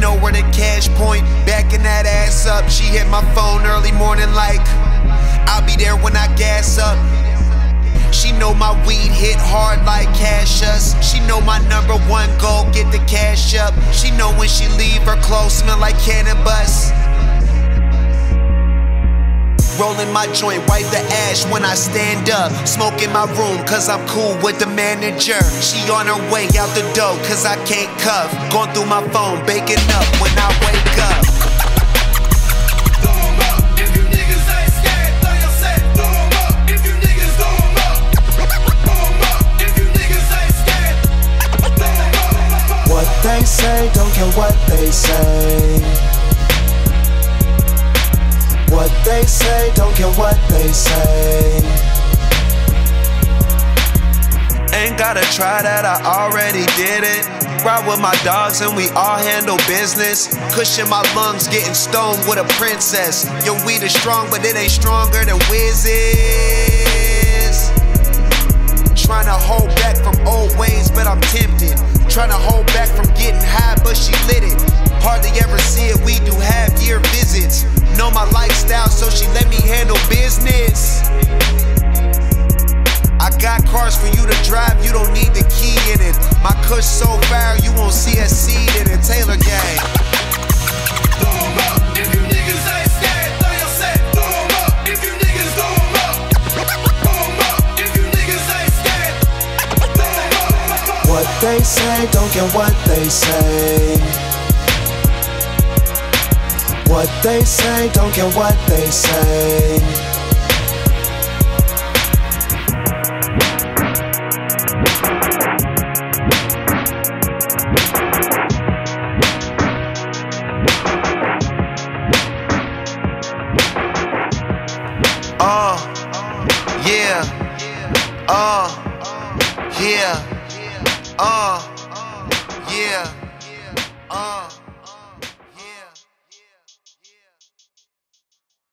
know where the cash point. Backing that ass up. She hit my phone early morning like, I'll be there when I gas up. She know my weed hit hard like Cassius. She know my #1 goal, get the cash up. She know when she leave, her clothes smell like cannabis. Rolling my joint, wipe the ash when I stand up. Smoke in my room cause I'm cool with the manager. She on her way out the door cause I can't cuff. Going through my phone, baking up when I wake up. What they say, don't care what they say. What they say, don't care what they say. Ain't gotta try that, I already did it. Ride with my dogs and we all handle business. Cushion my lungs, getting stoned with a princess. Your weed is strong, but it ain't stronger than Wiz is. Tryna hold back from old ways, but I'm tempted. Tryna hold back from getting high, but she lit it. Hardly ever see it, we do half-year visits. Know my lifestyle, so she let me handle business. I got cars for you to drive, you don't need the key in it. My kush so fire, you won't see a seed in it. Taylor gang. Throw 'em up, if you niggas ain't scared, throw your set. Throw 'em up, if you niggas throw 'em up. Throw 'em up, if you niggas ain't scared. Throw 'em up. What they say, don't care what they say. What they say, don't care what they say. Yeah, yeah, yeah,